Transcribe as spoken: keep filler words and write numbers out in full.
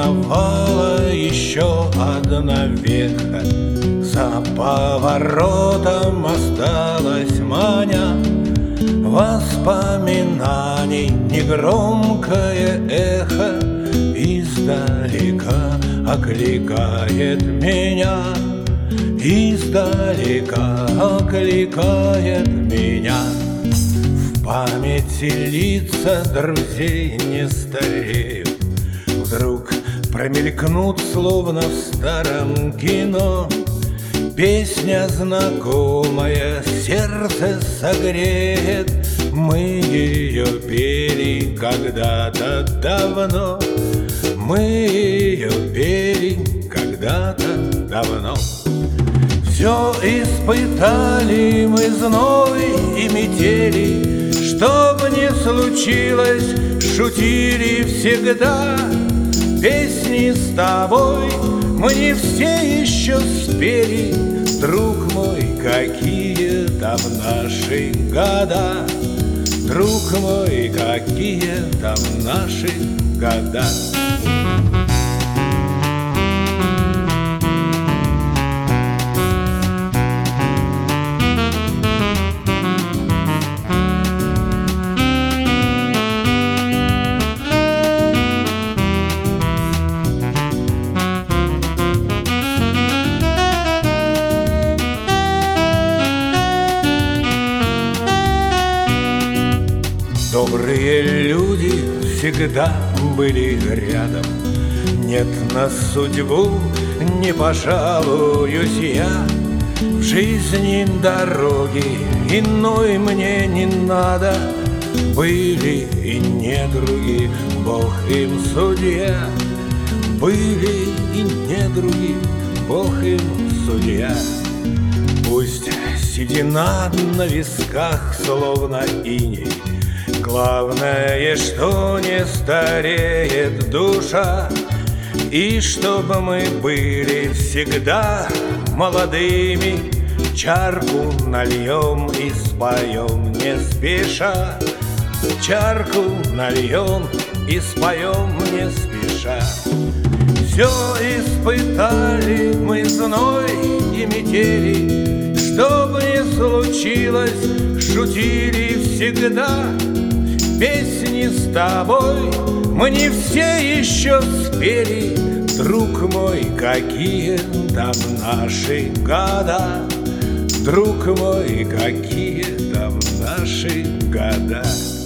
миновала еще одна веха, за поворотом осталась маня воспоминаний, негромкое эхо издалека окликает меня, издалека окликает меня. В памяти лица друзей не стареют, вдруг промелькнут, словно в старом кино. Песня знакомая сердце согреет, мы ее пели когда-то давно, мы ее пели когда-то давно. Все испытали мы зной и метели, что бы ни случилось, шутили всегда. Песни с тобой мы не все еще спели, друг мой, какие там наши года, друг мой, какие там наши года. Добрые люди всегда были рядом, нет, на судьбу не пожалуюсь я. В жизни дороги иной мне не надо, были и недруги, Бог им судья. Были и недруги, Бог им судья. Пусть седина на висках, словно иней, главное, что не стареет душа, и чтобы мы были всегда молодыми. Чарку нальем и споем не спеша, чарку нальем и споем не спеша. Все испытали мы зной и метели, что бы ни случилось, шутили всегда. Песни с тобой мы не все еще спели, друг мой, какие там наши года, друг мой, какие там наши года.